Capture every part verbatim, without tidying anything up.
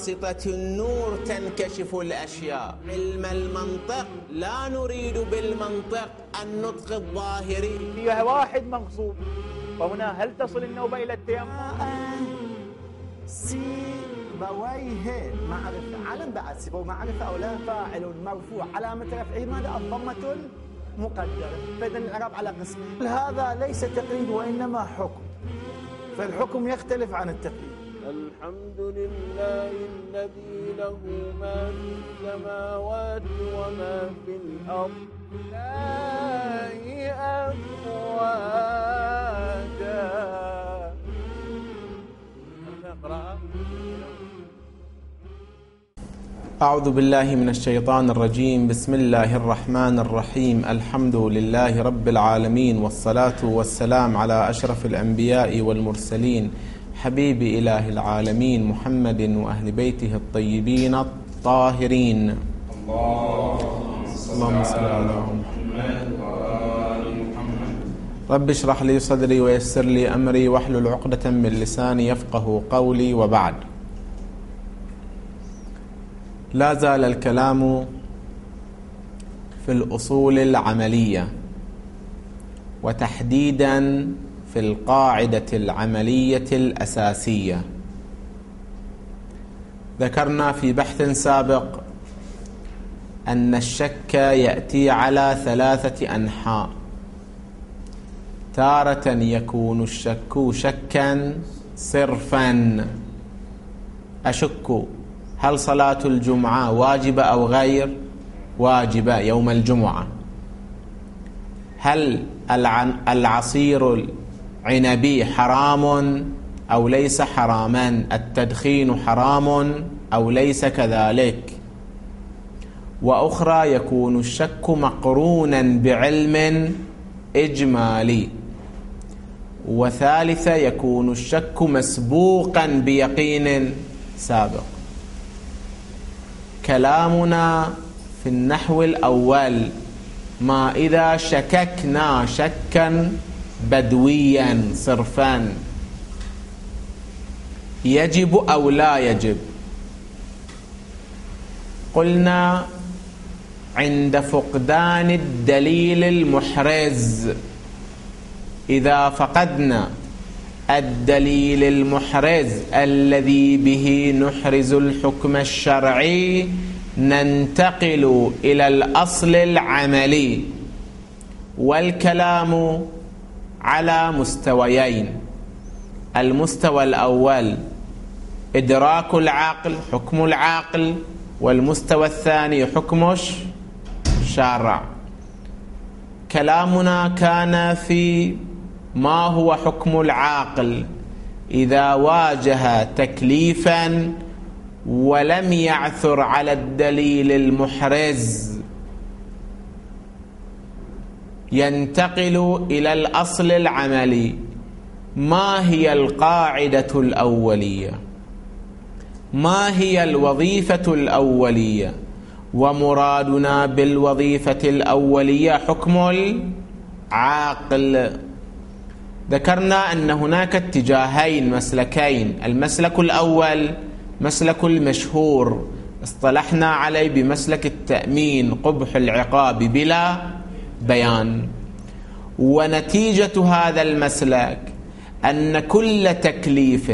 بواسطة النور تنكشف الأشياء. علم المنطق لا نريد بالمنطق النطق الظاهري. فيها واحد مغصوب، فهنا هل تصل النوبة إلى التيمم؟ سيبويه معرفة، علم بعد سيبويه معرفة أو لا؟ فاعل مرفوع علامة رفعه ماذا؟ الضمة المقدرة. فإذا الإعراب على قسم. هذا ليس تقليد وإنما حكم، فالحكم يختلف عن التقليد. الحمد لله الذي له ما في السماوات وما في الأرض لا أفواجا. أعوذ بالله من الشيطان الرجيم. بسم الله الرحمن الرحيم. الحمد لله رب العالمين، والصلاة والسلام على أشرف الأنبياء والمرسلين، حبيب إله العالمين محمد وأهل بيته الطيبين الطاهرين. اللهم صل على محمد وآل محمد. رب اشرح لي صدري ويسر لي أمري واحلل عقدة من لساني يفقه قولي. وبعد، لا زال الكلام في الأصول العملية، وتحديدا في القاعدة العملية الأساسية. ذكرنا في بحث سابق أن الشك يأتي على ثلاثة أنحاء. تارة يكون الشك شكا صرفا، أشك هل صلاة الجمعة واجبة أو غير واجبة يوم الجمعة؟ هل العصير العنبي حرام أو ليس حراما؟ التدخين حرام أو ليس كذلك؟ وأخرى يكون الشك مقرونا بعلم إجمالي. وثالثة يكون الشك مسبوقا بيقين سابق. كلامنا في النحو الأول: ما إذا شككنا شكا بدويا صرفا، يجب أو لا يجب؟ قلنا عند فقدان الدليل المحرز، إذا فقدنا الدليل المحرز الذي به نحرز الحكم الشرعي، ننتقل إلى الأصل العملي. والكلام على مستويين: المستوى الأول إدراك العقل، حكم العقل، والمستوى الثاني حكم الشرع. كلامنا كان في ما هو حكم العاقل إذا واجه تكليفا ولم يعثر على الدليل المحرز. ينتقل إلى الأصل العملي: ما هي القاعدة الأولية؟ ما هي الوظيفة الأولية؟ ومرادنا بالوظيفة الأولية حكم العاقل. ذكرنا أن هناك اتجاهين مسلكين: المسلك الأول مسلك المشهور اصطلحنا عليه بمسلك التأمين، قبح العقاب بلا بيان. ونتيجة هذا المسلك أن كل تكليف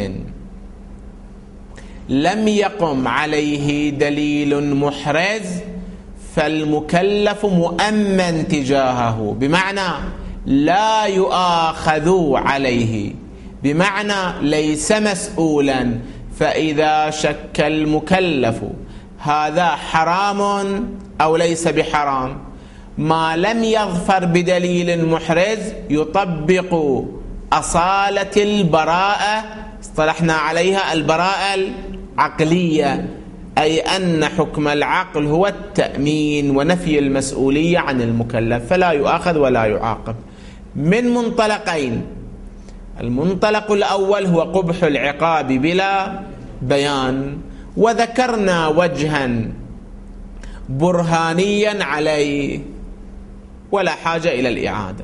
لم يقم عليه دليل محرز فالمكلف مؤمن تجاهه، بمعنى لا يؤاخذ عليه، بمعنى ليس مسؤولا. فإذا شك المكلف هذا حرام أو ليس بحرام، ما لم يظفر بدليل محرز يطبق أصالة البراءة، اصطلحنا عليها البراءة العقلية، أي أن حكم العقل هو التأمين ونفي المسؤولية عن المكلف، فلا يؤاخذ ولا يعاقب. من منطلقين: المنطلق الأول هو قبح العقاب بلا بيان، وذكرنا وجها برهانيا عليه ولا حاجة إلى الإعادة.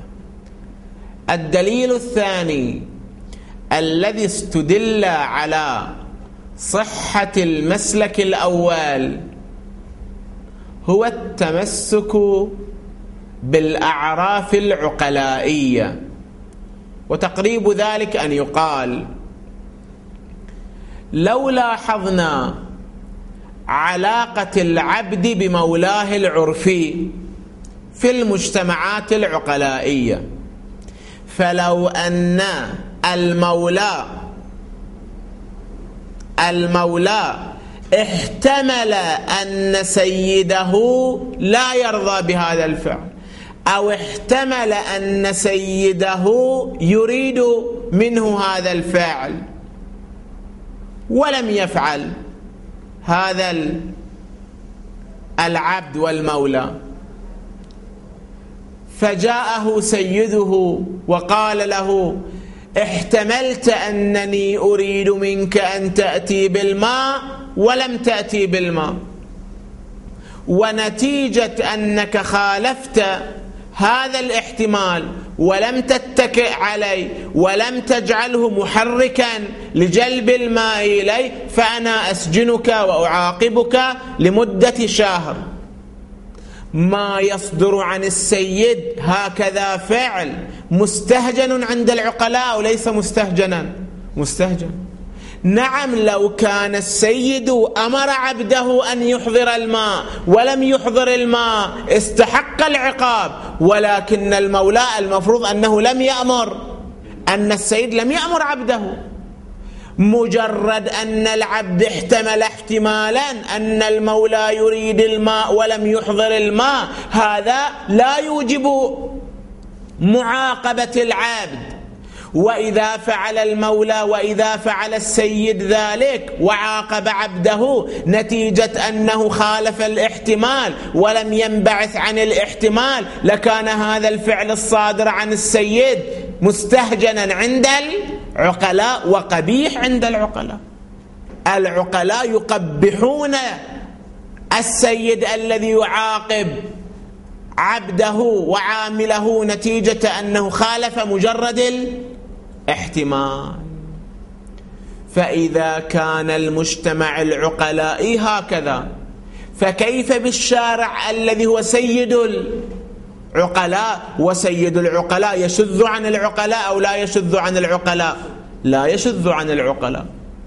الدليل الثاني الذي استدل على صحة المسلك الأول هو التمسك بالأعراف العقلائية. وتقريب ذلك أن يقال: لو لاحظنا علاقة العبد بمولاه العرفي في المجتمعات العقلائية، فلو أن المولى المولى احتمل أن سيده لا يرضى بهذا الفعل، أو احتمل أن سيده يريد منه هذا الفعل ولم يفعل هذا العبد والمولى، فجاءه سيده وقال له: احتملت أنني أريد منك أن تأتي بالماء ولم تأتي بالماء، ونتيجة أنك خالفت هذا الاحتمال ولم تتكئ عليه ولم تجعله محركا لجلب الماء إليه، فأنا أسجنك وأعاقبك لمدة شهر. ما يصدر عن السيد هكذا فعل مستهجن عند العقلاء وليس مستهجنا؟ مستهجن. نعم، لو كان السيد أمر عبده أن يحضر الماء ولم يحضر الماء استحق العقاب، ولكن المولى المفروض أنه لم يأمر، أن السيد لم يأمر عبده. مجرد أن العبد احتمل احتمالا أن المولى يريد الماء ولم يحضر الماء، هذا لا يوجب معاقبة العبد. وإذا فعل المولى وإذا فعل السيد ذلك وعاقب عبده نتيجة أنه خالف الاحتمال ولم ينبعث عن الاحتمال، لكان هذا الفعل الصادر عن السيد مستهجنا عند العقلاء وقبيح عند العقلاء. العقلاء يقبحون السيد الذي يعاقب عبده وعامله نتيجة أنه خالف مجرد الاحتمال. فإذا كان المجتمع العقلائي هكذا، فكيف بالشارع الذي هو سيد العقلاء؟ وسيد العقلاء يشذ عن العقلاء أو لا يشذ عن العقلاء؟ لا يشذ عن العقلاء.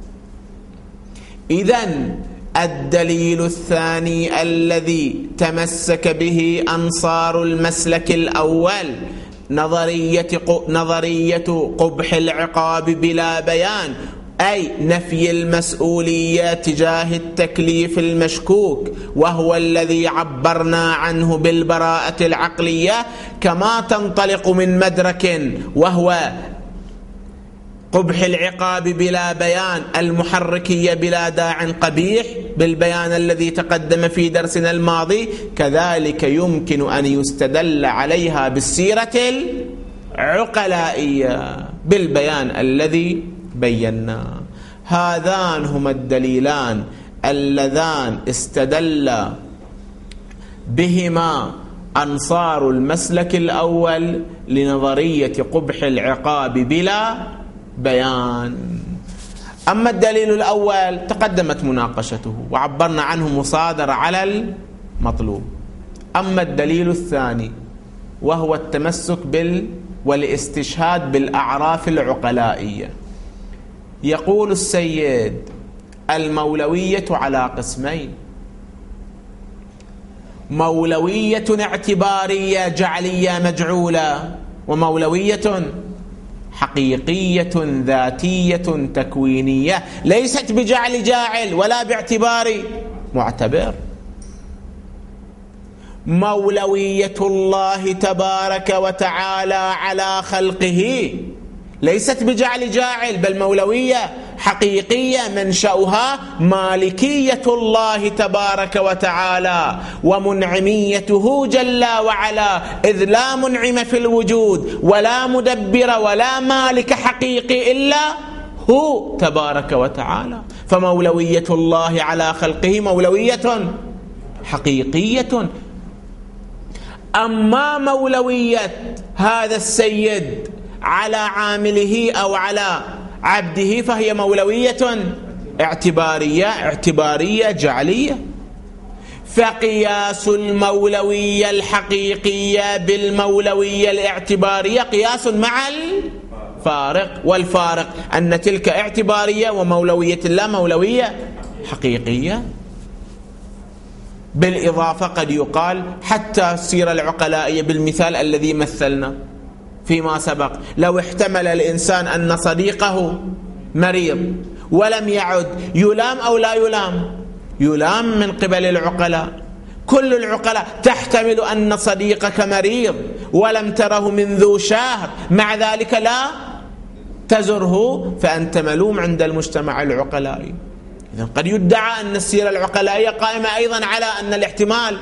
إذن الدليل الثاني الذي تمسك به أنصار المسلك الأول نظرية نظرية قبح العقاب بلا بيان، أي نفي المسؤولية تجاه التكليف المشكوك، وهو الذي عبرنا عنه بالبراءة العقلية، كما تنطلق من مدرك وهو قبح العقاب بلا بيان، المحركية بلا داع قبيح بالبيان الذي تقدم في درسنا الماضي، كذلك يمكن أن يستدل عليها بالسيرة العقلائية بالبيان الذي بينا. هذان هما الدليلان اللذان استدل بهما أنصار المسلك الأول لنظرية قبح العقاب بلا بيان. أما الدليل الأول تقدمت مناقشته وعبرنا عنه مصادرة على المطلوب. أما الدليل الثاني وهو التمسك بال والاستشهاد بالأعراف العقلائية، يقول السيد: المولوية على قسمين: مولوية اعتبارية جعلية مجعولة، ومولوية حقيقية ذاتية تكوينية ليست بجعل جاعل ولا باعتبار معتبر. مولوية الله تبارك وتعالى على خلقه ليست بجعل جاعل، بل مولوية حقيقية منشأها مالكية الله تبارك وتعالى ومنعميته جل وعلا، إذ لا منعم في الوجود ولا مدبر ولا مالك حقيقي إلا هو تبارك وتعالى. فمولوية الله على خلقه مولوية حقيقية. أما مولوية هذا السيد على عامله أو على عبده فهي مولوية اعتبارية اعتبارية جعلية. فقياس المولوية الحقيقية بالمولوية الاعتبارية قياس مع الفارق، والفارق أن تلك اعتبارية ومولوية لا مولوية حقيقية. بالإضافة قد يقال حتى السيرة العقلائية بالمثال الذي مثلنا فيما سبق، لو احتمل الإنسان أن صديقه مريض ولم يعد، يلام أو لا يلام؟ يلام من قبل العقلاء. كل العقلاء تحتمل أن صديقك مريض ولم تره منذ شهر، مع ذلك لا تزره، فأنت ملوم عند المجتمع العقلائي. إذن قد يدعى أن السيرة العقلائية قائمة أيضا على أن الاحتمال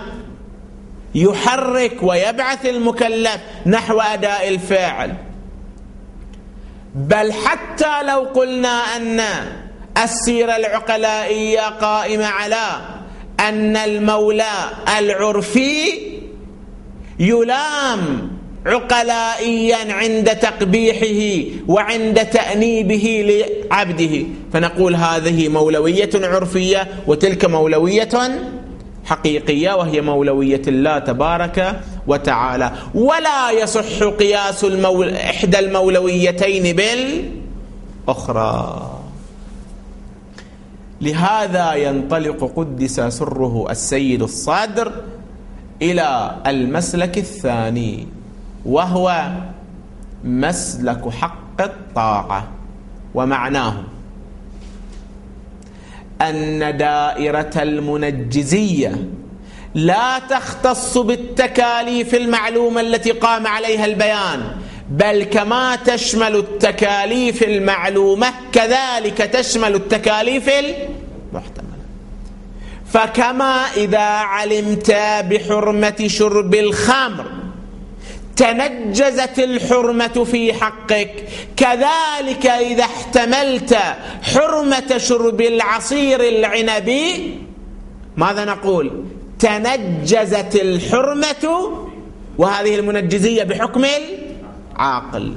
يحرك ويبعث المكلف نحو أداء الفعل. بل حتى لو قلنا أن السيرة العقلائية قائمة على أن المولى العرفي يلام عقلائيا عند تقبيحه وعند تأنيبه لعبده، فنقول هذه مولوية عرفية وتلك مولوية حقيقية، وهي مولوية الله تبارك وتعالى. ولا يصح قياس المول... إحدى المولويتين بالأخرى. لهذا ينطلق قدس سره السيد الصادر إلى المسلك الثاني، وهو مسلك حق الطاعة. ومعناه أن دائرة المنجزية لا تختص بالتكاليف المعلومة التي قام عليها البيان، بل كما تشمل التكاليف المعلومة كذلك تشمل التكاليف المحتملة. فكما إذا علمت بحرمة شرب الخمر تنجزت الحرمة في حقك، كذلك إذا احتملت حرمة شرب العصير العنبي ماذا نقول؟ تنجزت الحرمة، وهذه المنجزية بحكم العاقل.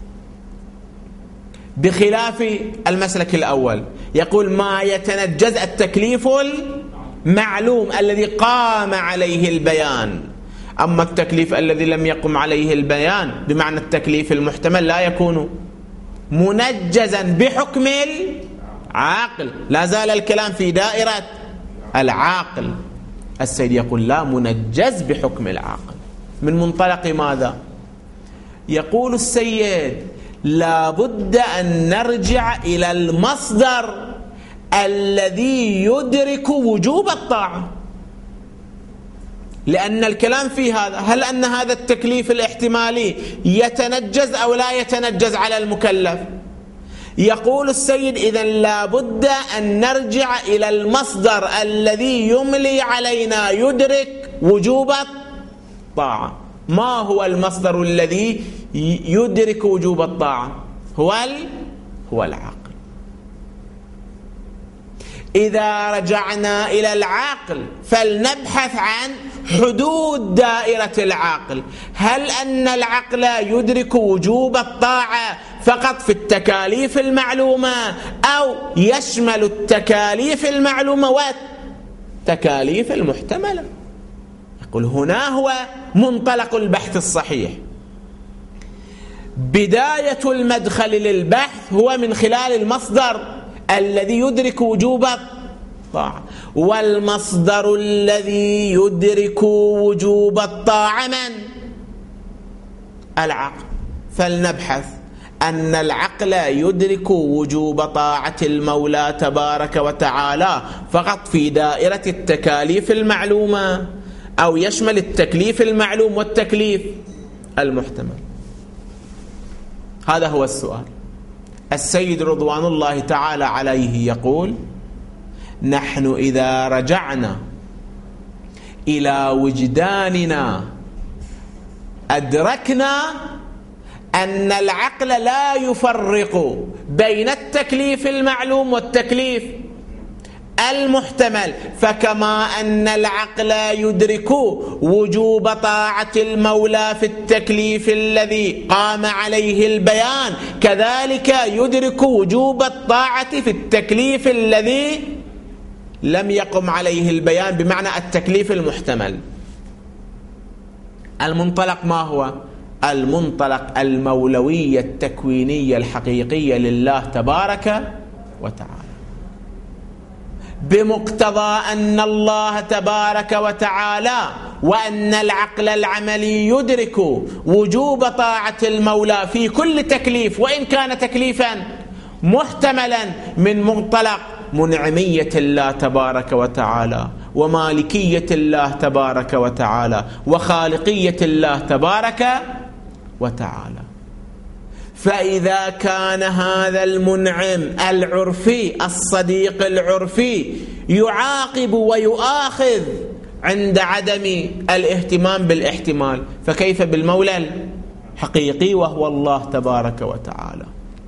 بخلاف المسلك الأول يقول ما يتنجز التكليف المعلوم الذي قام عليه البيان، أما التكليف الذي لم يقم عليه البيان بمعنى التكليف المحتمل لا يكون منجزا بحكم العاقل. لا زال الكلام في دائرة العاقل. السيد يقول لا، منجز بحكم العاقل. من منطلق ماذا؟ يقول السيد لا بد أن نرجع إلى المصدر الذي يدرك وجوب الطاعة، لأن الكلام في هذا هل أن هذا التكليف الاحتمالي يتنجز أو لا يتنجز على المكلف. يقول السيد إذن لا بد أن نرجع إلى المصدر الذي يملي علينا يدرك وجوب الطاعة. ما هو المصدر الذي يدرك وجوب الطاعة؟ هو هو العقل. إذا رجعنا إلى العقل فلنبحث عن حدود دائرة العقل. هل أن العقل يدرك وجوب الطاعة فقط في التكاليف المعلومة، أو يشمل التكاليف المعلومة والتكاليف المحتملة؟ يقول هنا هو منطلق البحث الصحيح. بداية المدخل للبحث هو من خلال المصدر الذي يدرك وجوب الطاعة، والمصدر الذي يدرك وجوب الطاعة من؟ العقل. فلنبحث أن العقل يدرك وجوب طاعة المولى تبارك وتعالى فقط في دائرة التكاليف المعلومة، أو يشمل التكليف المعلوم والتكليف المحتمل. هذا هو السؤال. السيد رضوان الله تعالى عليه يقول نحن إذا رجعنا إلى وجداننا أدركنا أن العقل لا يفرق بين التكليف المعلوم والتكليف المحتمل. فكما أن العقل يدرك وجوب طاعة المولى في التكليف الذي قام عليه البيان، كذلك يدرك وجوب الطاعة في التكليف الذي لم يقم عليه البيان، بمعنى التكليف المحتمل. المنطلق ما هو؟ المنطلق المولوية التكوينية الحقيقية لله تبارك وتعالى، بمقتضى أن الله تبارك وتعالى وأن العقل العملي يدرك وجوب طاعة المولى في كل تكليف، وإن كان تكليفا محتملا، من منطلق منعمية الله تبارك وتعالى ومالكية الله تبارك وتعالى وخالقية الله تبارك وتعالى. فإذا كان هذا المنعم العرفي الصديق العرفي يعاقب ويؤاخذ عند عدم الاهتمام بالاحتمال، فكيف بالمولى الحقيقي وهو الله تبارك وتعالى؟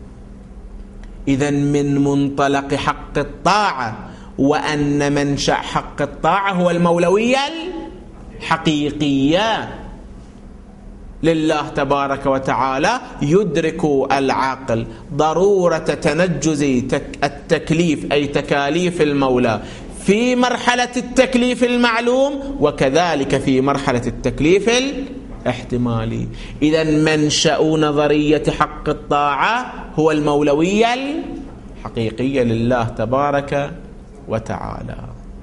إذن من منطلق حق الطاعة وأن منشأ حق الطاعة هو المولوية الحقيقية لله تبارك وتعالى، يدرك العقل ضرورة تنجز التكليف أي تكاليف المولى في مرحلة التكليف المعلوم، وكذلك في مرحلة التكليف الاحتمالي. إذن منشأ نظرية حق الطاعة هو المولوية الحقيقية لله تبارك وتعالى.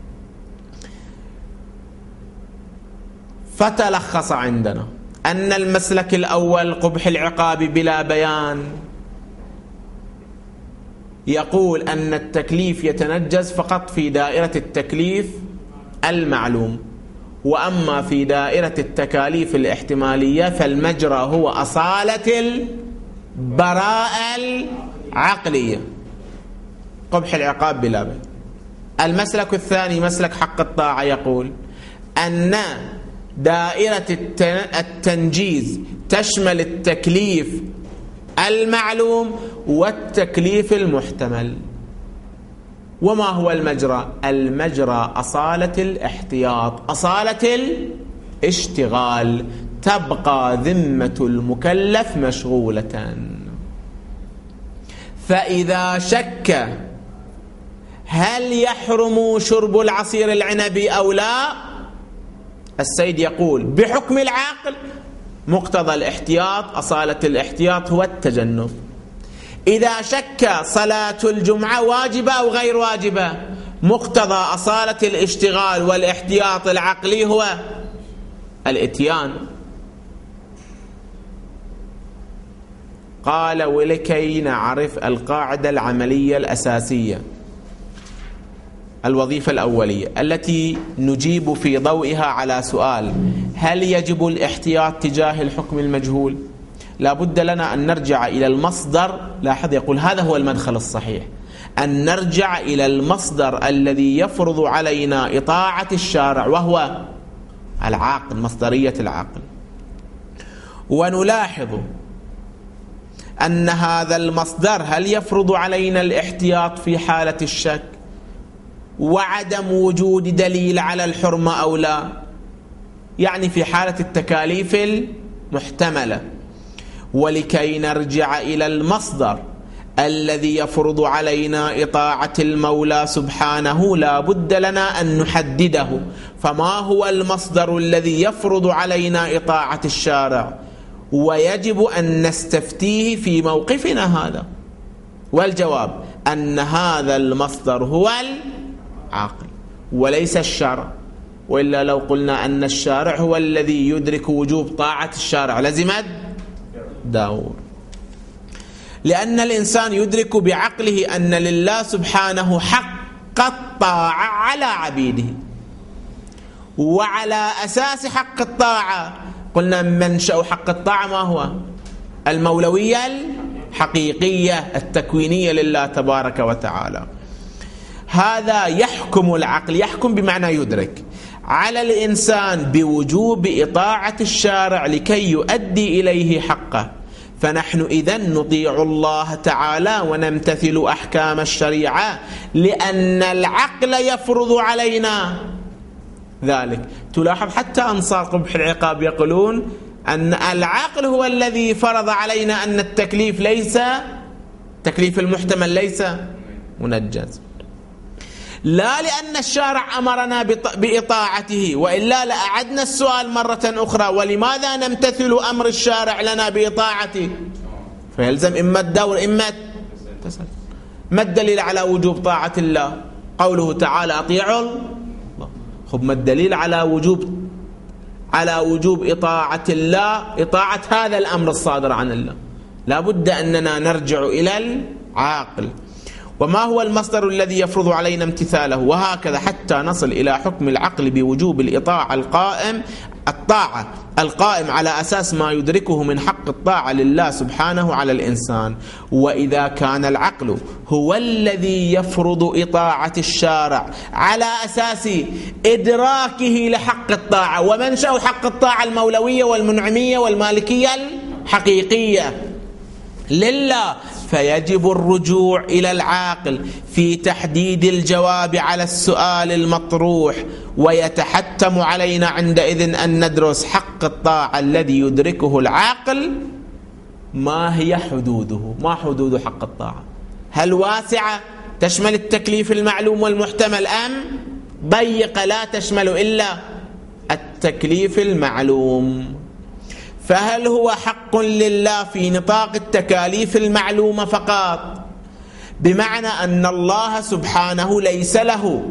فتلخص عندنا أن المسلك الأول قبح العقاب بلا بيان يقول أن التكليف يتنجز فقط في دائرة التكليف المعلوم، وأما في دائرة التكاليف الاحتمالية فالمجرى هو أصالة البراءة العقلية، قبح العقاب بلا بيان. المسلك الثاني مسلك حق الطاعة يقول أن دائرة التنجيز تشمل التكليف المعلوم والتكليف المحتمل. وما هو المجرى؟ المجرى أصالة الاحتياط، أصالة الاشتغال، تبقى ذمة المكلف مشغولة. فإذا شك هل يحرم شرب العصير العنبي أو لا، السيد يقول بحكم العقل مقتضى الاحتياط، أصالة الاحتياط هو التجنب. إذا شك صلاة الجمعة واجبة أو غير واجبة، مقتضى أصالة الاشتغال والاحتياط العقلي هو الإتيان. قال ولكي نعرف القاعدة العملية الأساسية، الوظيفة الأولية التي نجيب في ضوئها على سؤال هل يجب الاحتياط تجاه الحكم المجهول، لا بد لنا أن نرجع إلى المصدر. لاحظ يقول هذا هو المدخل الصحيح، أن نرجع إلى المصدر الذي يفرض علينا إطاعة الشارع وهو العقل، مصدرية العقل. ونلاحظ أن هذا المصدر هل يفرض علينا الاحتياط في حالة الشك وعدم وجود دليل على الحرمة أو لا، يعني في حالة التكاليف المحتملة. ولكي نرجع إلى المصدر الذي يفرض علينا إطاعة المولى سبحانه لا بد لنا أن نحدده. فما هو المصدر الذي يفرض علينا إطاعة الشارع ويجب أن نستفتيه في موقفنا هذا؟ والجواب أن هذا المصدر هو العقل وليس الشرع، وإلا لو قلنا أن الشارع هو الذي يدرك وجوب طاعة الشارع لزمت داور. لأن الإنسان يدرك بعقله أن لله سبحانه حق الطاعة على عبيده، وعلى أساس حق الطاعة قلنا منشأ حق الطاعة ما هو؟ المولوية الحقيقية التكوينية لله تبارك وتعالى. هذا يحكم العقل، يحكم بمعنى يدرك، على الإنسان بوجوب إطاعة الشارع لكي يؤدي إليه حقه. فنحن إذن نطيع الله تعالى ونمتثل أحكام الشريعة لأن العقل يفرض علينا ذلك. تلاحظ حتى أنصار قبح العقاب يقولون أن العقل هو الذي فرض علينا أن التكليف ليس تكليف المحتمل ليس منجز، لا لأن الشارع أمرنا بإطاعته، وإلا لأعدنا السؤال مرة أخرى: ولماذا نمتثل أمر الشارع لنا بإطاعته؟ فيلزم إما الدور إما التسلسل. ما الدليل على وجوب طاعة الله؟ قوله تعالى: أطيعوا الله. خب ما الدليل على وجوب على وجوب إطاعة الله؟ إطاعة هذا الأمر الصادر عن الله. لا بد أننا نرجع إلى العاقل. وما هو المصدر الذي يفرض علينا امتثاله؟ وهكذا حتى نصل إلى حكم العقل بوجوب الإطاعة القائم الطاعة القائم على أساس ما يدركه من حق الطاعة لله سبحانه على الإنسان. وإذا كان العقل هو الذي يفرض إطاعة الشارع على أساس إدراكه لحق الطاعة، ومنشأ حق الطاعة المولوية والمنعمية والمالكية الحقيقية لله، فيجب الرجوع إلى العاقل في تحديد الجواب على السؤال المطروح، ويتحتم علينا عندئذ أن ندرس حق الطاعة الذي يدركه العاقل. ما هي حدوده؟ ما حدود حق الطاعة؟ هل واسعة تشمل التكليف المعلوم والمحتمل، أم ضيقة لا تشمل إلا التكليف المعلوم؟ فهل هو حق لله في نطاق التكاليف المعلومة فقط، بمعنى أن الله سبحانه ليس له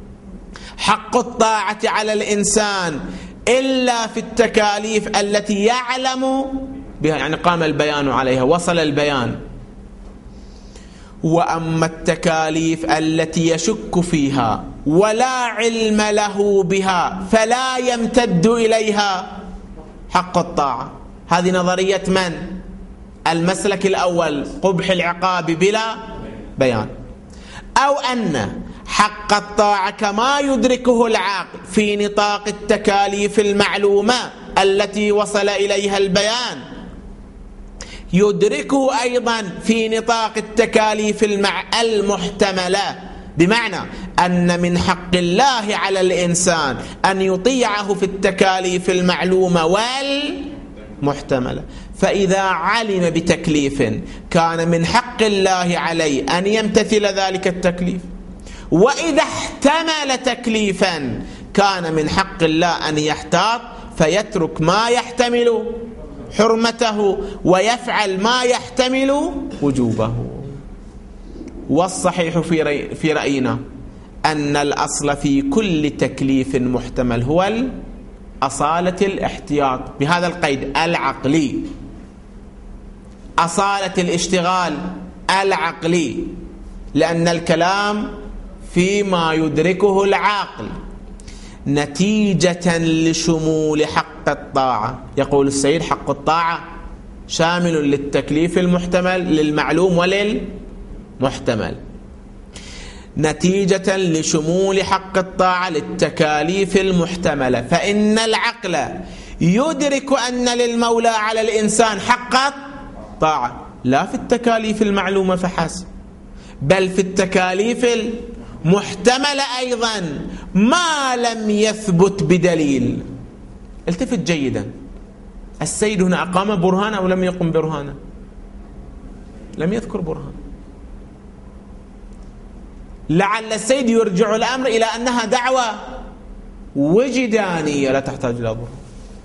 حق الطاعة على الإنسان إلا في التكاليف التي يعلم بها، يعني قام البيان عليها، وصل البيان، وأما التكاليف التي يشك فيها ولا علم له بها فلا يمتد إليها حق الطاعة. هذه نظرية من؟ المسلك الأول، قبح العقاب بلا بيان. أو أن حق الطاعة كما يدركه العاقل في نطاق التكاليف المعلومة التي وصل إليها البيان، يدركه أيضا في نطاق التكاليف المحتملة، بمعنى أن من حق الله على الإنسان أن يطيعه في التكاليف المعلومة والمحتملة. فإذا علم بتكليف كان من حق الله عليه أن يمتثل ذلك التكليف، وإذا احتمل تكليفا كان من حق الله أن يحتاط فيترك ما يحتمل حرمته ويفعل ما يحتمل وجوبه. والصحيح في رأي في رأينا أن الأصل في كل تكليف محتمل هو أصالة الاحتياط، بهذا القيد العقلي، أصالة الاشتغال العقلي، لأن الكلام فيما يدركه العقل نتيجة لشمول حق الطاعة. يقول السيد: حق الطاعة شامل للتكليف المحتمل، للمعلوم وللمحتمل، نتيجة لشمول حق الطاعة للتكاليف المحتملة. فإن العقل يدرك أن للمولى على الإنسان حق الطاعة، لا في التكاليف المعلومة فحسب، بل في التكاليف المحتملة أيضا ما لم يثبت بدليل. التفت جيدا، السيد هنا أقام برهانا أو لم يقم برهانا؟ لم يذكر برهان. لعل السيد يرجع الأمر إلى أنها دعوة وجدانية لا تحتاج إلى برهان.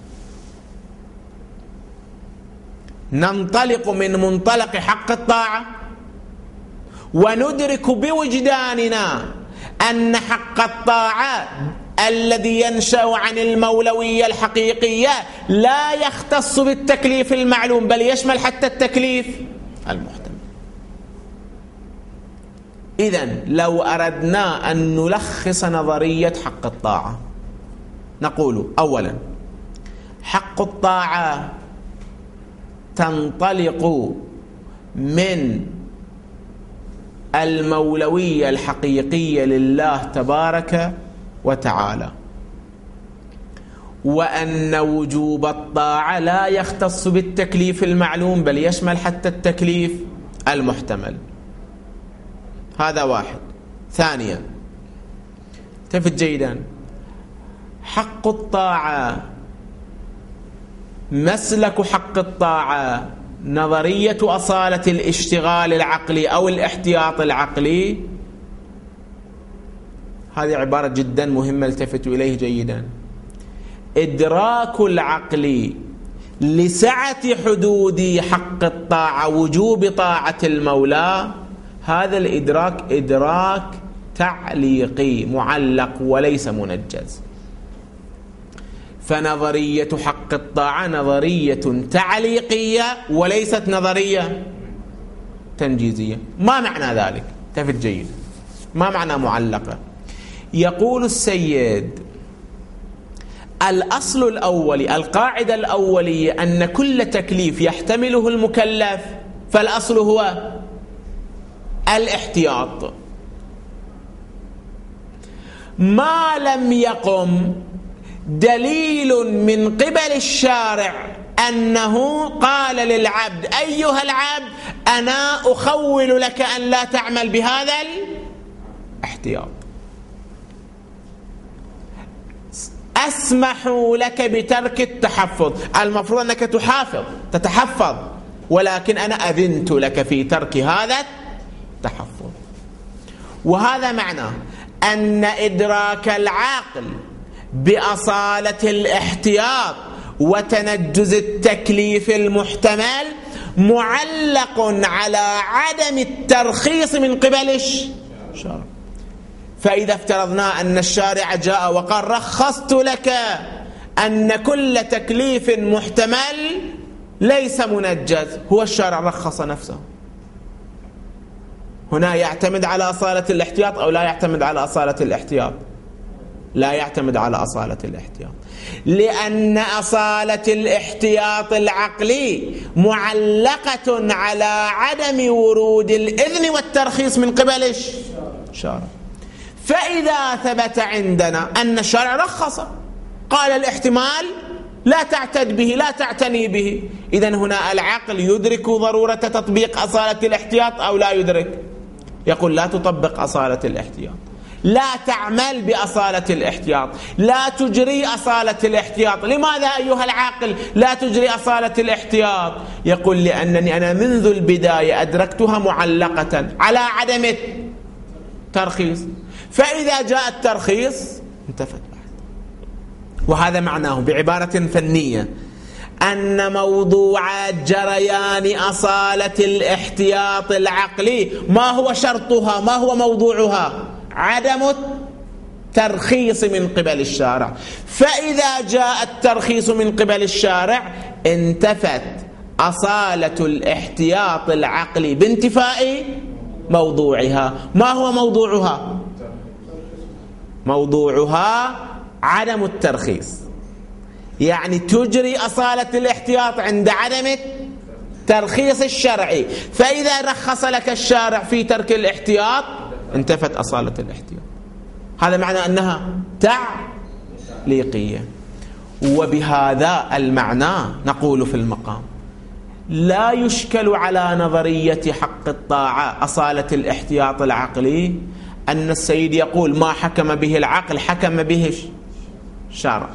ننطلق من منطلق حق الطاعة وندرك بوجداننا أن حق الطاعة الذي ينشأ عن المولوية الحقيقية لا يختص بالتكليف المعلوم، بل يشمل حتى التكليف المحتمل. إذن لو أردنا أن نلخص نظرية حق الطاعة نقول: أولا، حق الطاعة تنطلق من المولوية الحقيقية لله تبارك وتعالى، وأن وجوب الطاعة لا يختص بالتكليف المعلوم بل يشمل حتى التكليف المحتمل. هذا واحد. ثانيا، التفت جيدا، حق الطاعة، مسلك حق الطاعة، نظرية أصالة الاشتغال العقلي أو الاحتياط العقلي، هذه عبارة جدا مهمة التفتوا إليه جيدا. إدراك العقل لسعة حدود حق الطاعة وجوب طاعة المولى، هذا الإدراك إدراك تعليقي معلق وليس منجز. فنظرية حق الطاعة نظرية تعليقية وليست نظرية تنجيزية. ما معنى ذلك؟ تفت جيد. ما معنى معلقة؟ يقول السيد الأصل الأولي، القاعدة الأولية أن كل تكليف يحتمله المكلف فالأصل هو الاحتياط. ما لم يقم دليل من قبل الشارع أنه قال للعبد أيها العبد أنا أخول لك أن لا تعمل بهذا الاحتياط، أسمح لك بترك التحفظ، المفروض أنك تحافظ تتحفظ، ولكن أنا أذنت لك في ترك هذا التحفظ. وهذا معناه أن إدراك العقل بأصالة الاحتياط وتنجز التكليف المحتمل معلق على عدم الترخيص من قبل الشارع. فإذا افترضنا أن الشارع جاء وقال رخصت لك أن كل تكليف محتمل ليس منجز، هو الشارع رخص نفسه، هنا يعتمد على أصالة الاحتياط أو لا يعتمد على أصالة الاحتياط؟ لا يعتمد على أصالة الاحتياط، لأن أصالة الاحتياط العقلي معلقة على عدم ورود الإذن والترخيص من قبل الشارع. فإذا ثبت عندنا أن الشارع رخص، قال الاحتمال لا تعتد به لا تعتني به، إذن هنا العقل يدرك ضرورة تطبيق أصالة الاحتياط أو لا يدرك؟ يقول لا تطبق أصالة الاحتياط، لا تعمل بأصالة الاحتياط، لا تجري أصالة الاحتياط. لماذا أيها العاقل لا تجري أصالة الاحتياط؟ يقول لأنني أنا منذ البداية أدركتها معلقة على عدم الترخيص، فإذا جاء الترخيص انتفت بعد. وهذا معناه بعبارة فنية أن موضوع جريان أصالة الاحتياط العقلي ما هو شرطها؟ ما هو موضوعها؟ عدم الترخيص من قبل الشارع. فإذا جاء الترخيص من قبل الشارع انتفت أصالة الاحتياط العقلي بانتفاء موضوعها. ما هو موضوعها؟ موضوعها عدم الترخيص، يعني تجري أصالة الاحتياط عند عدم الترخيص الشرعي. فإذا رخص لك الشارع في ترك الاحتياط انتفت أصالة الاحتياط. هذا معنى أنها تعليقية. وبهذا المعنى نقول في المقام لا يشكل على نظرية حق الطاعة أصالة الاحتياط العقلي أن السيد يقول ما حكم به العقل حكم به الشارع.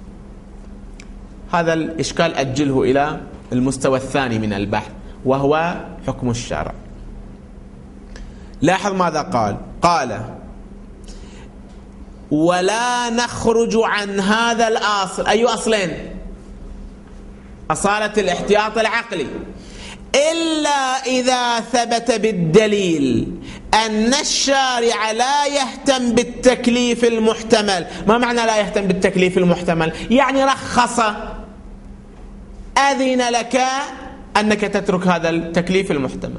هذا الإشكال أجله إلى المستوى الثاني من البحث وهو حكم الشارع. لاحظ ماذا قال؟ قال ولا نخرج عن هذا الأصل. أي أصلين؟ أصالة الاحتياط العقلي، إلا إذا ثبت بالدليل أن الشارع لا يهتم بالتكليف المحتمل. ما معنى لا يهتم بالتكليف المحتمل؟ يعني رخص، أذن لك أنك تترك هذا التكليف المحتمل.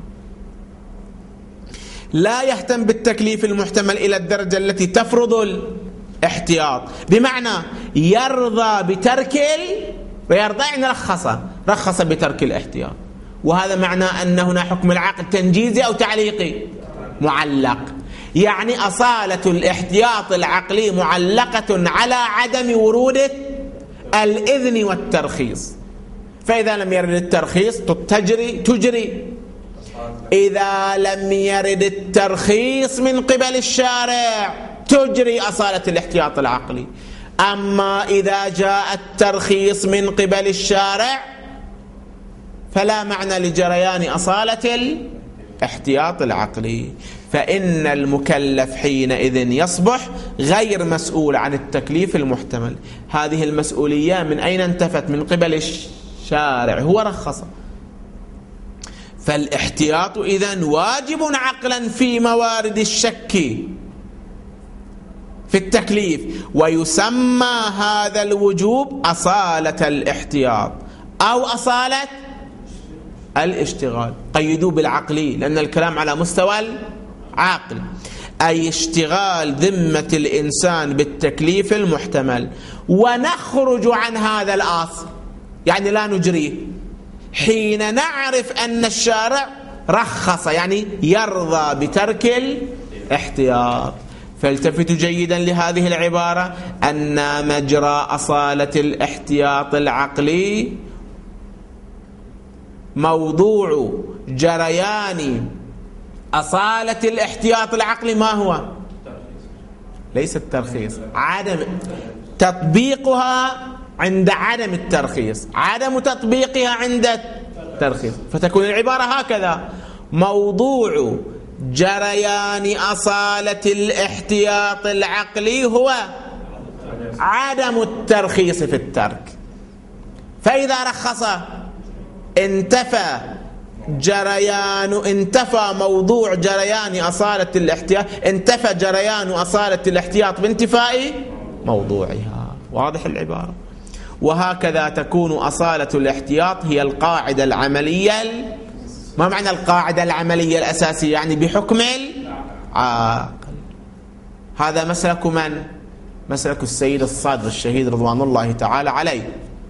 لا يهتم بالتكليف المحتمل إلى الدرجة التي تفرض الاحتياط، بمعنى يرضى بترك ال... ويرضى يعني رخص رخص بترك الاحتياط. وهذا معنى أن هنا حكم العقل تنجيزي أو تعليقي؟ معلق. يعني أصالة الاحتياط العقلي معلقة على عدم ورود الإذن والترخيص. فإذا لم يرد الترخيص تجري تجري إذا لم يرد الترخيص من قبل الشارع تجري أصالة الاحتياط العقلي. أما إذا جاء الترخيص من قبل الشارع فلا معنى لجريان أصالة الاحتياط العقلي، فإن المكلف حينئذ يصبح غير مسؤول عن التكليف المحتمل. هذه المسؤولية من أين انتفت؟ من قبل الشارع، هو رخص. فالاحتياط إذن واجب عقلا في موارد الشك في التكليف، ويسمى هذا الوجوب أصالة الاحتياط أو أصالة الاشتغال. قيدوا بالعقلي لأن الكلام على مستوى العقل، أي اشتغال ذمة الإنسان بالتكليف المحتمل، ونخرج عن هذا الأصل، يعني لا نجريه حين نعرف أن الشارع رخص، يعني يرضى بترك الاحتياط. فالتفتوا جيدا لهذه العبارة، أن مجرى أصالة الاحتياط العقلي موضوع جريان أصالة الاحتياط العقلي ما هو؟ ليس الترخيص، عدم تطبيقها عند عدم الترخيص، عدم تطبيقها عند الترخيص. فتكون العبارة هكذا: موضوع جريان أصالة الاحتياط العقلي هو عدم الترخيص في الترك. فإذا رخص انتفى جريان انتفى موضوع جريان أصالة الاحتياط، انتفى جريان أصالة الاحتياط بانتفاء موضوعها. واضح العبارة؟ وهكذا تكون أصالة الاحتياط هي القاعدة العملية. ما معنى القاعدة العملية الأساسية؟ يعني بحكم العاقل. هذا مسلك من؟ مسلك السيد الصادق الشهيد رضوان الله تعالى عليه.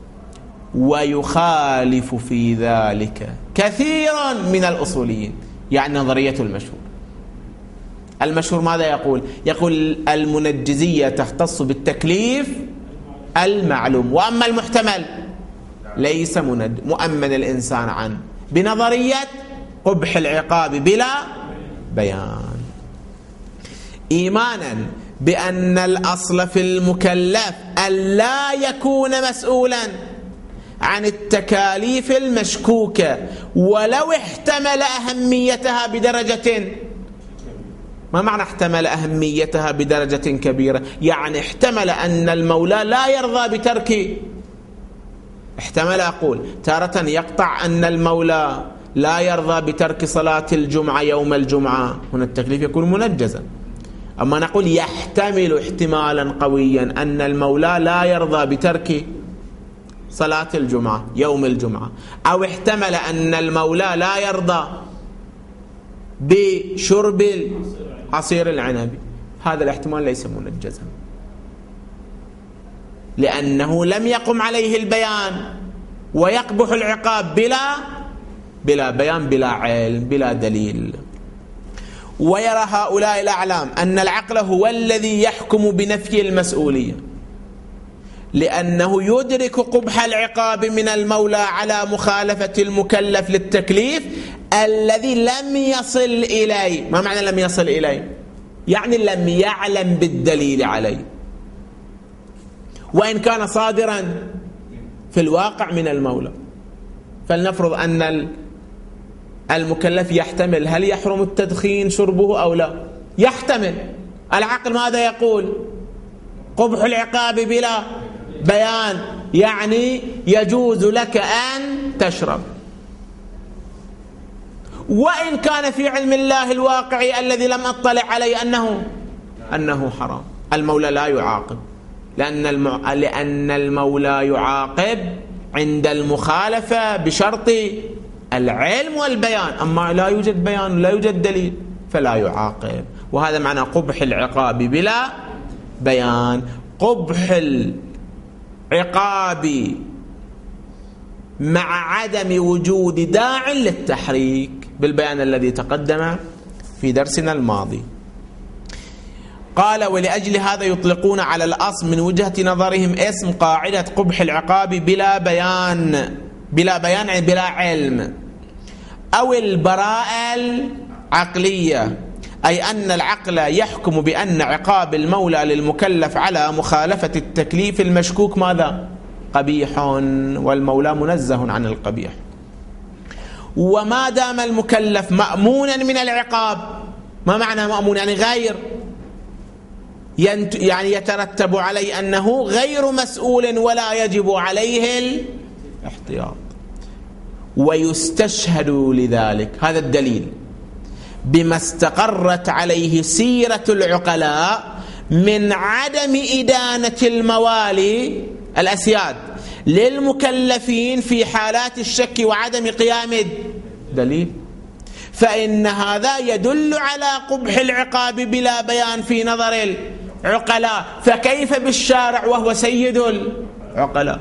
ويخالف في ذلك كثيرا من الأصوليين، يعني نظرية المشهور. المشهور ماذا يقول؟ يقول المنجزية تختص بالتكليف المعلوم، وأما المحتمل ليس مؤمن الإنسان عنه، بنظرية قبح العقاب بلا بيان. إيمانا بأن الأصل في المكلف ألا يكون مسؤولا عن التكاليف المشكوكة ولو احتمل أهميتها بدرجة. ما معنى احتمل أهميتها بدرجة كبيرة؟ يعني احتمل أن المولى لا يرضى بترك، احتمل أقول تارة يقطع أن المولى لا يرضى بترك صلاة الجمعة يوم الجمعة، هنا التكليف يكون منجزا. أما نقول يحتمل احتمالا قويا أن المولى لا يرضى بترك صلاة الجمعة يوم الجمعة، أو احتمل أن المولى لا يرضى بشرب عصير العنب، هذا الاحتمال ليس منجزا لأنه لم يقم عليه البيان، ويقبح العقاب بلا بلا بيان بلا علم بلا دليل. ويرى هؤلاء الأعلام أن العقل هو الذي يحكم بنفي المسؤولية، لأنه يدرك قبح العقاب من المولى على مخالفة المكلف للتكليف الذي لم يصل إليه. ما معنى لم يصل إليه؟ يعني لم يعلم بالدليل عليه، وإن كان صادرا في الواقع من المولى. فلنفرض أن المكلف يحتمل هل يحرم التدخين شربه أو لا، يحتمل. العقل ماذا يقول؟ قبح العقاب بلا بيان، يعني يجوز لك أن تشرب، وإن كان في علم الله الواقعي الذي لم أطلع عليه أنه أنه حرام. المولى لا يعاقب، لأن المع... لأن المولى يعاقب عند المخالفة بشرط العلم والبيان، أما لا يوجد بيان لا يوجد دليل فلا يعاقب. وهذا معنى قبح العقاب بلا بيان. قبح العقاب مع عدم وجود داع للتحريك بالبيان الذي تقدم في درسنا الماضي. قال ولأجل هذا يطلقون على الأصل من وجهة نظرهم اسم قاعدة قبح العقاب بلا بيان، بلا بيان يعني بلا علم، أو البراءة العقلية، أي أن العقل يحكم بأن عقاب المولى للمكلف على مخالفة التكليف المشكوك ماذا؟ قبيح، والمولى منزه عن القبيح. وما دام المكلف مأمونا من العقاب، ما معنى مأمون؟ يعني غير، يعني يترتب عليه أنه غير مسؤول ولا يجب عليه الاحتياط. ويستشهد لذلك، هذا الدليل، بما استقرت عليه سيرة العقلاء من عدم إدانة الموالي الأسياد للمكلفين في حالات الشك وعدم قيام الدليل، فإن هذا يدل على قبح العقاب بلا بيان في نظر العقلاء، فكيف بالشارع وهو سيد العقلاء؟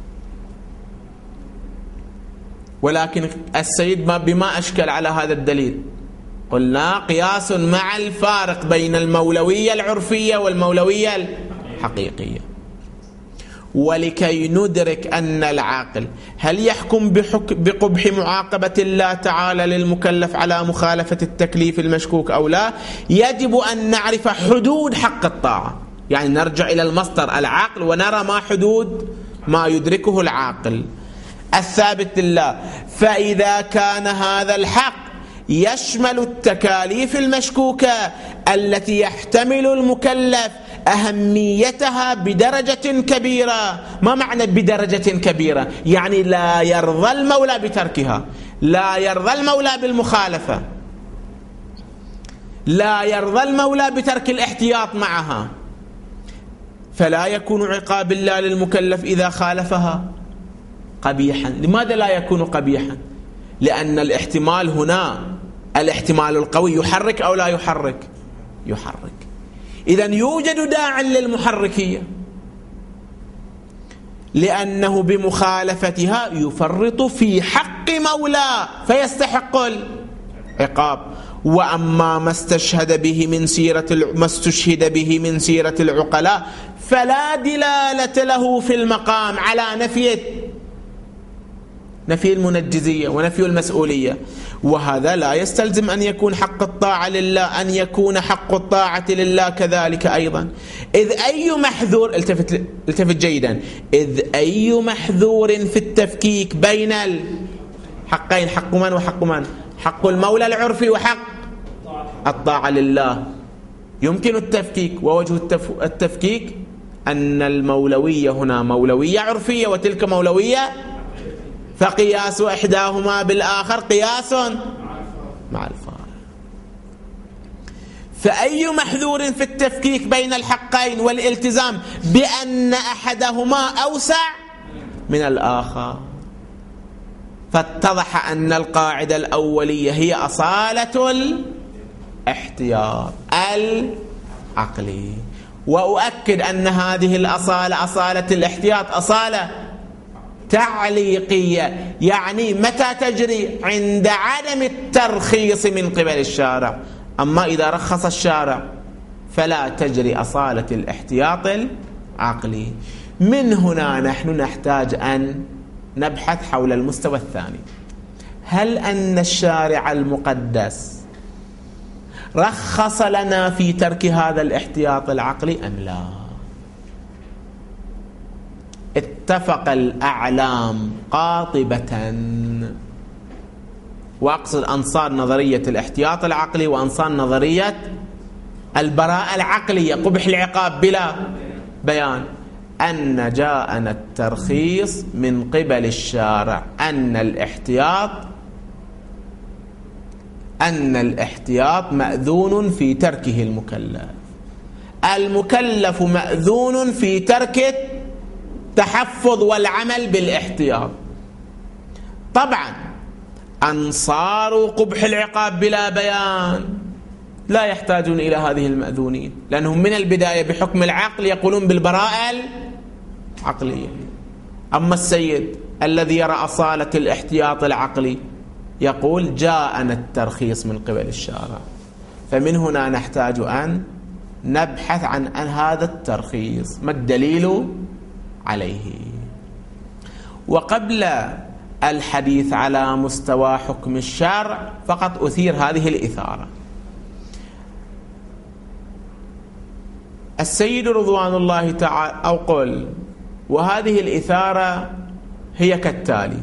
ولكن السيد ما بما أشكل على هذا الدليل، قلنا قياس مع الفارق بين المولوية العرفية والمولوية الحقيقية. ولكي ندرك أن العاقل هل يحكم بقبح معاقبة الله تعالى للمكلف على مخالفة التكليف المشكوك أو لا، يجب أن نعرف حدود حق الطاعة، يعني نرجع إلى المصدر العقل ونرى ما حدود ما يدركه العاقل الثابت لله. فإذا كان هذا الحق يشمل التكاليف المشكوكة التي يحتمل المكلف أهميتها بدرجة كبيرة. ما معنى بدرجة كبيرة؟ يعني لا يرضى المولى بتركها، لا يرضى المولى بالمخالفة، لا يرضى المولى بترك الاحتياط معها، فلا يكون عقاب الله للمكلف إذا خالفها قبيحا. لماذا لا يكون قبيحا؟ لأن الاحتمال هنا، الاحتمال القوي يحرك أو لا يحرك؟ يحرك. إذن يوجد داع للمحركية، لأنه بمخالفتها يفرط في حق مولاه فيستحق العقاب. وأما ما استشهد به من سيرة ما استشهد به من سيرة العقلاء فلا دلالة له في المقام على نفي نفي المنجزية ونفي المسؤولية، وهذا لا يستلزم أن يكون حق الطاعة لله، أن يكون حق الطاعة لله كذلك أيضا. إذ أي محذور، التفت, التفت جيدا، إذ أي محذور في التفكيك بين الحقين، حق من وحق من؟ حق المولى العرفي وحق الطاعة لله، يمكن التفكيك. ووجه التف... التفكيك أن المولوية هنا مولوية عرفية وتلك مولوية، فقياس إحداهما بالآخر قياس مع الفارق. فأي محذور في التفكيك بين الحقين والالتزام بأن أحدهما أوسع من الآخر، فاتضح أن القاعدة الأولية هي أصالة الاحتياط العقلي. وأؤكد أن هذه الأصالة، أصالة الاحتياط، أصالة تعليقية، يعني متى تجري؟ عند عدم الترخيص من قبل الشارع. أما إذا رخص الشارع فلا تجري أصالة الاحتياط العقلي. من هنا نحن نحتاج أن نبحث حول المستوى الثاني، هل أن الشارع المقدس رخص لنا في ترك هذا الاحتياط العقلي أم لا؟ اتفق الأعلام قاطبة، وأقصد أنصار نظرية الاحتياط العقلي وأنصار نظرية البراءة العقلية قبح العقاب بلا بيان، أن جاءنا الترخيص من قبل الشارع أن الاحتياط أن الاحتياط مأذون في تركه المكلف، المكلف مأذون في ترك التحفظ والعمل بالاحتياط. طبعا أنصار قبح العقاب بلا بيان لا يحتاجون إلى هذه المأذونين، لأنهم من البداية بحكم العقل يقولون بالبراءة العقلية. أما السيد الذي يرى أصالة الاحتياط العقلي يقول جاءنا الترخيص من قبل الشارع. فمن هنا نحتاج أن نبحث عن هذا الترخيص، ما الدليل عليه. وقبل الحديث على مستوى حكم الشرع فقط أثير هذه الإثارة. السيد رضوان الله تعالى أو قل، وهذه الإثارة هي كالتالي: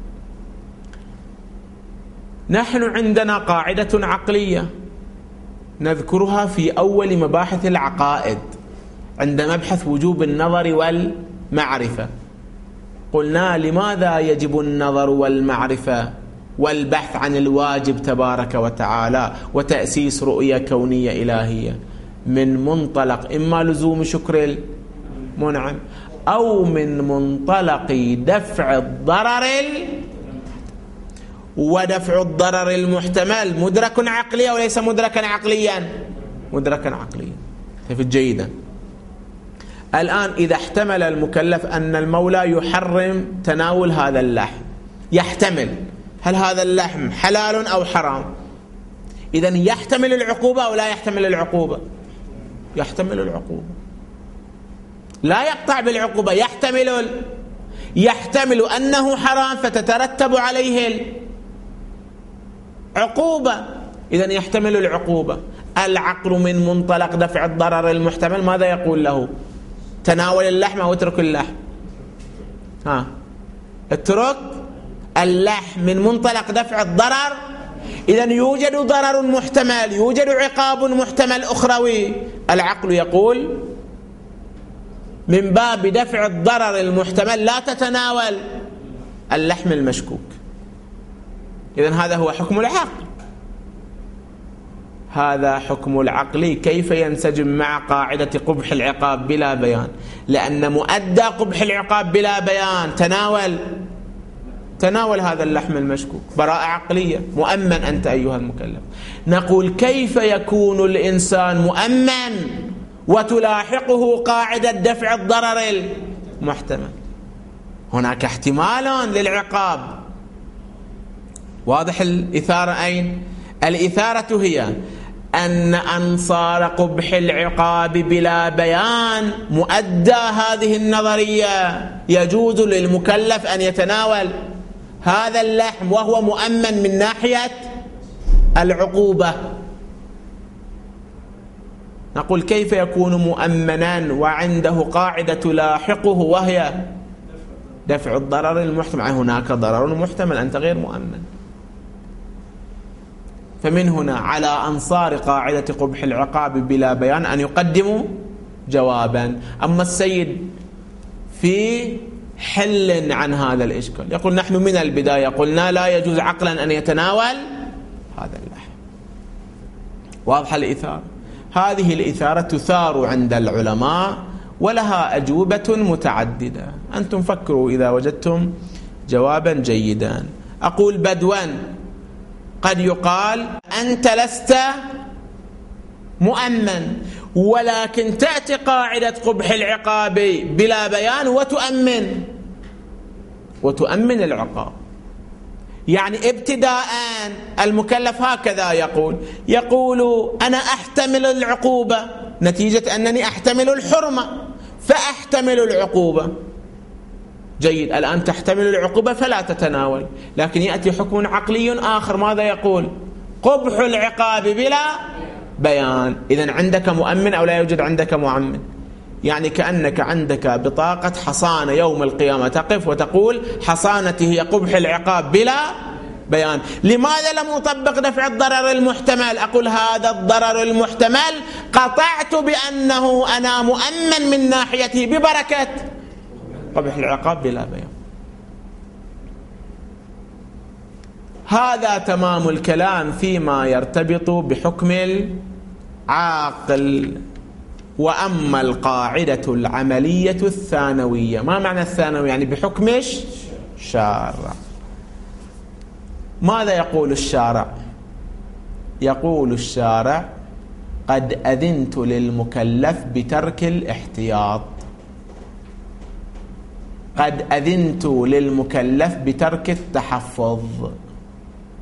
نحن عندنا قاعدة عقلية نذكرها في أول مباحث العقائد عند مبحث وجوب النظر والمعرفة. قلنا لماذا يجب النظر والمعرفة والبحث عن الواجب تبارك وتعالى وتأسيس رؤية كونية إلهية؟ من منطلق إما لزوم شكر المنعم أو من منطلق دفع الضرر، ودفع الضرر المحتمل مدرك عقليا وليس مدركا عقليا، مدركا عقليا. فهمت جيدا؟ الآن إذا احتمل المكلف أن المولى يحرم تناول هذا اللحم، يحتمل هل هذا اللحم حلال أو حرام؟ إذن يحتمل العقوبة أو لا يحتمل العقوبة؟ يحتمل العقوبة، لا يقطع بالعقوبة، يحتمل يحتمل أنه حرام فتترتب عليه العقوبة، إذن يحتمل العقوبة. العقل من منطلق دفع الضرر المحتمل ماذا يقول له؟ تناول اللحم أو اترك اللحم؟ ها، اترك اللحم من منطلق دفع الضرر. إذن يوجد ضرر محتمل، يوجد عقاب محتمل أخروي، العقل يقول من باب دفع الضرر المحتمل لا تتناول اللحم المشكوك. إذن هذا هو حكم العقل، هذا حكم العقل. كيف ينسجم مع قاعدة قبح العقاب بلا بيان؟ لأن مؤدى قبح العقاب بلا بيان تناول تناول هذا اللحم المشكوك، براءة عقلية، مؤمن أنت أيها المكلف. نقول كيف يكون الإنسان مؤمن وتلاحقه قاعدة دفع الضرر المحتمل؟ هناك احتمال للعقاب. واضح الإثارة أين؟ الإثارة هي أن أنصار قبح العقاب بلا بيان مؤدى هذه النظرية يجوز للمكلف أن يتناول هذا اللحم وهو مؤمن من ناحية العقوبة. نقول كيف يكون مؤمنا وعنده قاعدة تلاحقه وهي دفع الضرر المحتمل؟ هناك ضرر محتمل، أنت غير مؤمن. فمن هنا على أنصار قاعدة قبح العقاب بلا بيان أن يقدموا جوابا. أما السيد في حل عن هذا الإشكال، يقول نحن من البداية قلنا لا يجوز عقلا أن يتناول هذا اللحم. واضح الإثارة؟ هذه الإثارة تثار عند العلماء ولها أجوبة متعددة، أنتم فكروا إذا وجدتم جوابا جيدا. أقول بدوا قد يقال أنت لست مؤمن، ولكن تأتي قاعدة قبح العقاب بلا بيان وتؤمن وتؤمن العقاب. يعني ابتداء المكلف هكذا يقول يقول أنا أحتمل العقوبة نتيجة أنني أحتمل الحرمة فأحتمل العقوبة. جيد، الآن تحتمل العقوبة فلا تتناول، لكن يأتي حكم عقلي آخر ماذا يقول؟ قبح العقاب بلا بيان. إذن عندك مؤمن أو لا يوجد عندك مؤمن؟ يعني كأنك عندك بطاقة حصانة يوم القيامة تقف وتقول حصانتي هي قبح العقاب بلا بيان. لماذا لم أطبق دفع الضرر المحتمل؟ أقول هذا الضرر المحتمل قطعت بأنه أنا مؤمن من ناحيته ببركة قبح العقاب بلا بيان. هذا تمام الكلام فيما يرتبط بحكم العاقل. وأما القاعدة العملية الثانوية، ما معنى الثانوي؟ يعني بحكم الشارع. ماذا يقول الشارع؟ يقول الشارع قد أذنت للمكلف بترك الاحتياط، قد أذنت للمكلف بترك التحفظ.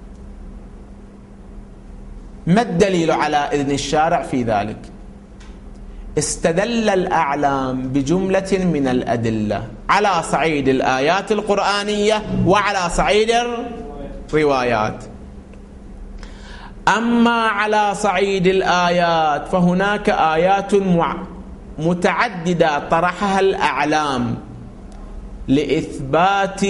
ما الدليل على إذن الشارع في ذلك؟ استدل الأعلام بجملة من الأدلة على صعيد الآيات القرآنية وعلى صعيد الروايات. أما على صعيد الآيات فهناك آيات متعددة طرحها الأعلام لإثبات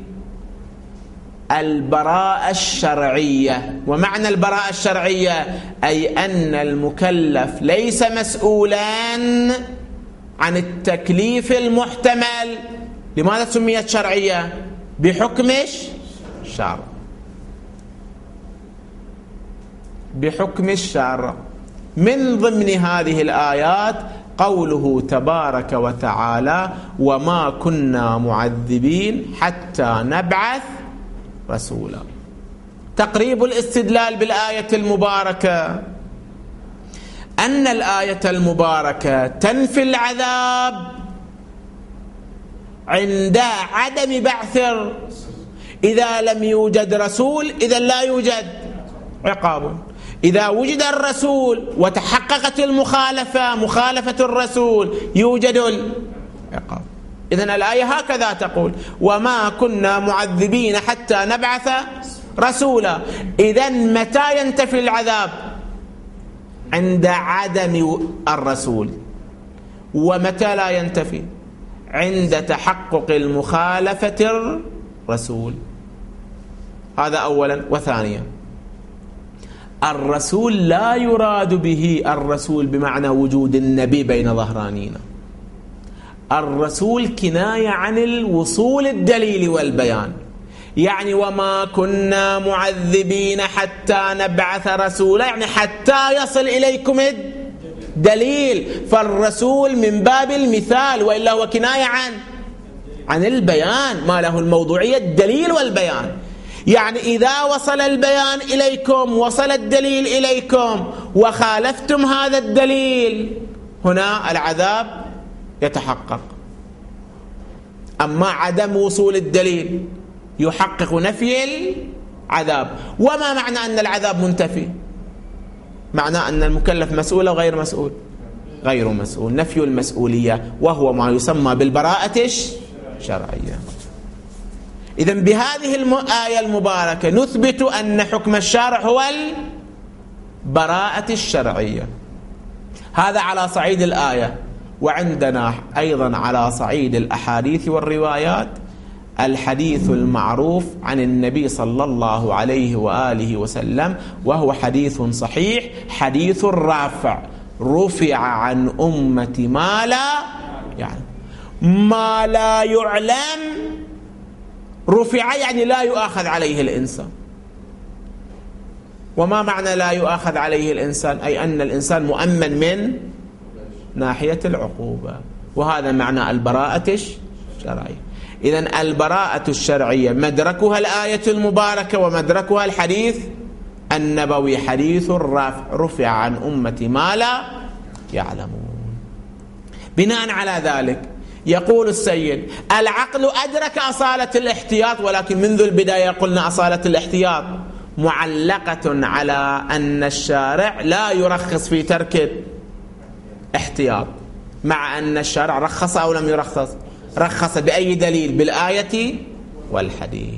البراءة الشرعية. ومعنى البراءة الشرعية أي أن المكلف ليس مسؤولا عن التكليف المحتمل. لماذا سميت شرعية؟ بحكم الشرع، بحكم الشرع. من ضمن هذه الآيات قوله تبارك وتعالى وما كنا معذبين حتى نبعث رسولا. تقريب الاستدلال بالآية المباركة أن الآية المباركة تنفي العذاب عند عدم بعث. إذا لم يوجد رسول إذا لا يوجد عقاب. إذا وجد الرسول وتحققت المخالفة مخالفة الرسول يوجد العقاب. إذن الآية هكذا تقول وما كنا معذبين حتى نبعث رسولا. إذن متى ينتفي العذاب؟ عند عدم الرسول. ومتى لا ينتفي؟ عند تحقق المخالفة الرسول. هذا أولا. وثانيا الرسول لا يراد به الرسول بمعنى وجود النبي بين ظهرانينا. الرسول كناية عن الوصول الدليل والبيان. يعني وما كنا معذبين حتى نبعث رسولا يعني حتى يصل إليكم الدليل. فالرسول من باب المثال وإلا هو كناية عن عن البيان ما له الموضوعية الدليل والبيان. يعني إذا وصل البيان إليكم وصل الدليل إليكم وخالفتم هذا الدليل هنا العذاب يتحقق. أما عدم وصول الدليل يحقق نفي العذاب. وما معنى أن العذاب منتفي؟ معنى أن المكلف مسؤول أو غير مسؤول؟ غير مسؤول. نفي المسؤولية وهو ما يسمى بالبراءة الشرعية. إذن بهذه الآية المباركة نثبت أن حكم الشارع هو البراءة الشرعية. هذا على صعيد الآية. وعندنا أيضا على صعيد الأحاديث والروايات الحديث المعروف عن النبي صلى الله عليه وآله وسلم وهو حديث صحيح حديث الرافع رفع عن أمتي ما لا يعني ما لا يعلم. رفع يعني لا يؤاخذ عليه الإنسان. وما معنى لا يؤاخذ عليه الإنسان؟ أي أن الإنسان مؤمن من ناحية العقوبة. وهذا معنى البراءة الشرعية. إذن البراءة الشرعية مدركها الآية المباركة ومدركها الحديث النبوي حديث الرفع رفع عن أمتي ما لا يعلمون. بناء على ذلك يقول السيد العقل أدرك أصالة الاحتياط ولكن منذ البداية قلنا أصالة الاحتياط معلقة على أن الشارع لا يرخص في ترك احتياط مع أن الشارع رخص أو لم يرخص. رخص بأي دليل؟ بالآية والحديث.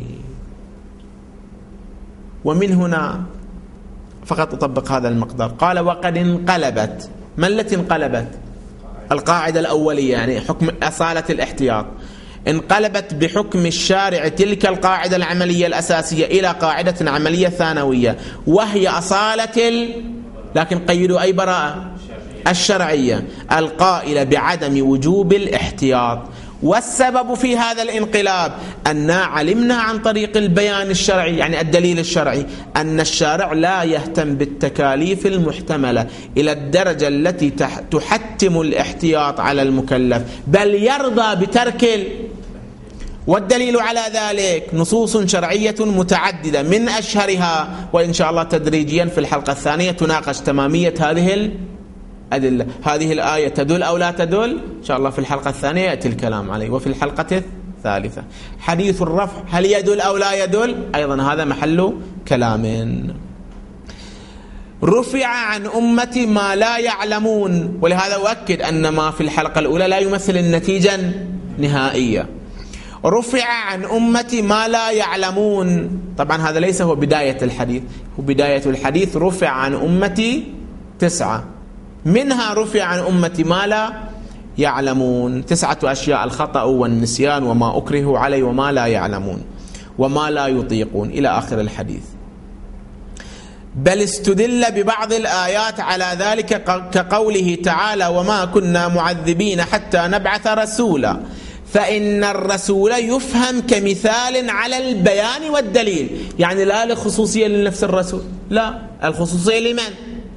ومن هنا فقط أطبق هذا المقدار. قال وقد انقلبت. ما التي انقلبت؟ القاعدة الأولية يعني حكم أصالة الاحتياط انقلبت بحكم الشارع تلك القاعدة العملية الأساسية إلى قاعدة عملية ثانوية وهي أصالة ال... لكن قيدوا أي براءة الشرعية القائلة بعدم وجوب الاحتياط. والسبب في هذا الانقلاب أننا علمنا عن طريق البيان الشرعي يعني الدليل الشرعي أن الشارع لا يهتم بالتكاليف المحتملة إلى الدرجة التي تحتم الاحتياط على المكلف بل يرضى بترك ال... والدليل على ذلك نصوص شرعية متعددة من أشهرها وإن شاء الله تدريجيا في الحلقة الثانية تناقش تمامية هذه ال... أدلة. هذه الآية تدل أو لا تدل إن شاء الله في الحلقة الثانية يأتي الكلام عليه. وفي الحلقة الثالثة حديث الرفع هل يدل أو لا يدل أيضا هذا محل كلام. رفع عن أمتي ما لا يعلمون، ولهذا أؤكد أن ما في الحلقة الأولى لا يمثل النتيجة النهائية. رفع عن أمتي ما لا يعلمون، طبعا هذا ليس هو بداية الحديث، هو بداية الحديث رفع عن أمتي تسعة، منها رفع عن أمتي ما لا يعلمون، تسعة أشياء: الخطأ والنسيان وما أكره عليه وما لا يعلمون وما لا يطيقون إلى آخر الحديث. بل استدل ببعض الآيات على ذلك كقوله تعالى: وما كنا معذبين حتى نبعث رسولا، فإن الرسول يفهم كمثال على البيان والدليل، يعني لا لخصوصية لنفس الرسول، لا، الخصوصية لمن؟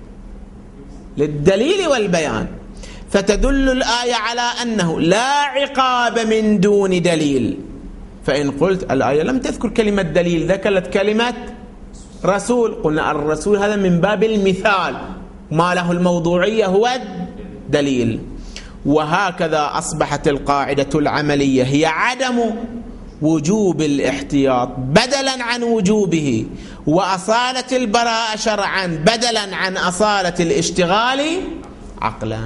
للدليل والبيان. فتدل الآية على أنه لا عقاب من دون دليل. فإن قلت الآية لم تذكر كلمة دليل، ذكرت كلمة رسول، قلنا الرسول هذا من باب المثال، ما له الموضوعية هو الدليل. وهكذا أصبحت القاعدة العملية هي عدم وجوب الاحتياط بدلا عن وجوبه، وأصالة البراءة شرعا بدلا عن أصالة الاشتغال عقلا.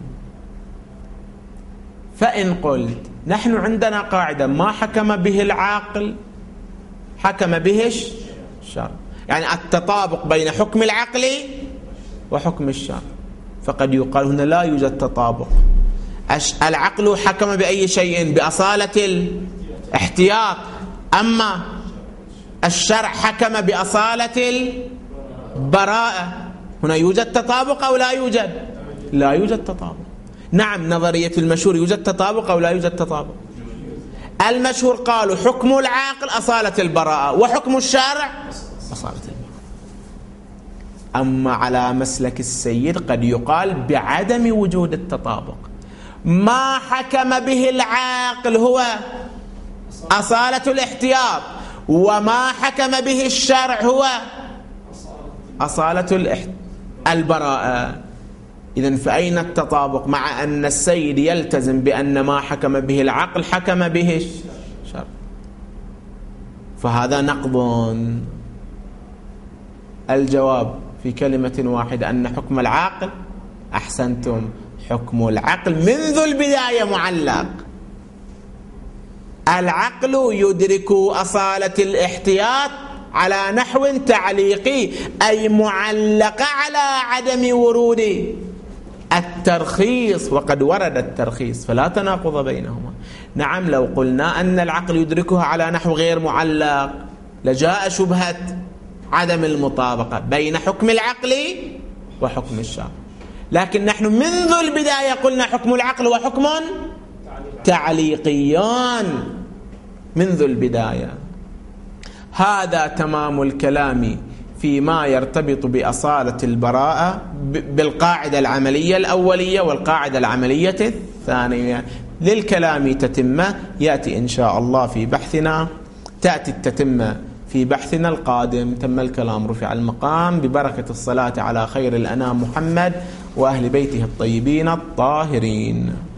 فإن قلت نحن عندنا قاعدة: ما حكم به العاقل حكم به الشرع، يعني التطابق بين حكم العقل وحكم الشرع، فقد يقال هنا لا يوجد تطابق. العقل حكم بأي شيء؟ بأصالة الاحتياط، أما الشرع حكم بأصالة البراءة. هنا يوجد تطابق أو لا يوجد؟ لا يوجد تطابق. نعم، نظرية المشهور يوجد تطابق أو لا يوجد تطابق؟ المشهور قالوا حكم العاقل أصالة البراءة، وحكم الشارع أصالة البراءة. أما على مسلك السيد قد يقال بعدم وجود التطابق. ما حكم به العاقل هو أصالة الاحتياط، وما حكم به الشرع هو أصالة البراءة. إذن فأين التطابق مع أن السيد يلتزم بأن ما حكم به العقل حكم به الشرع؟ فهذا نقض. الجواب في كلمة واحدة أن حكم العقل، أحسنتم، حكم العقل منذ البداية معلق. العقل يدرك أصالة الاحتياط على نحو تعليقي، أي معلق على عدم ورود الترخيص، وقد ورد الترخيص، فلا تناقض بينهما. نعم، لو قلنا أن العقل يدركها على نحو غير معلق لجاء شبهة عدم المطابقة بين حكم العقل وحكم الشرع، لكن نحن منذ البداية قلنا حكم العقل وحكم تعليقيان منذ البداية. هذا تمام الكلام فيما يرتبط بأصالة البراءة بالقاعدة العملية الأولية والقاعدة العملية الثانية. للكلام تتمة يأتي إن شاء الله في بحثنا، تأتي التتمة في بحثنا القادم. تم الكلام، رفع المقام، ببركة الصلاة على خير الأنام محمد وأهل بيته الطيبين الطاهرين.